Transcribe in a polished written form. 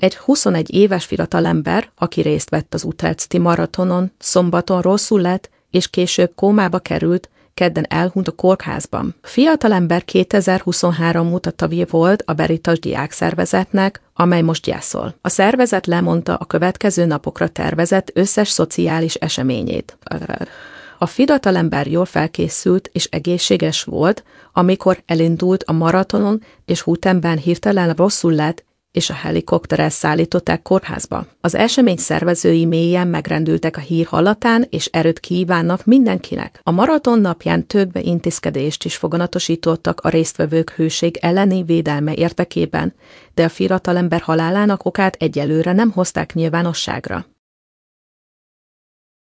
Egy 21 éves fiatalember, aki részt vett az Utrecht maratonon, szombaton rosszul lett, és később kómába került, kedden elhunyt a kórházban. A fiatalember 2023 óta tagja volt a Veritas diákszervezetnek, amely most gyászol. A szervezet lemondta a következő napokra tervezett összes szociális eseményét. A fiatalember jól felkészült és egészséges volt, amikor elindult a maratonon, és Hutenben hirtelen rosszul lett, és a helikopterrel szállították kórházba. Az esemény szervezői mélyen megrendültek a hír hallatán, és erőt kívánnak mindenkinek. A maraton napján több intézkedést is foganatosítottak a résztvevők hőség elleni védelme érdekében, de a fiatalember halálának okát egyelőre nem hozták nyilvánosságra.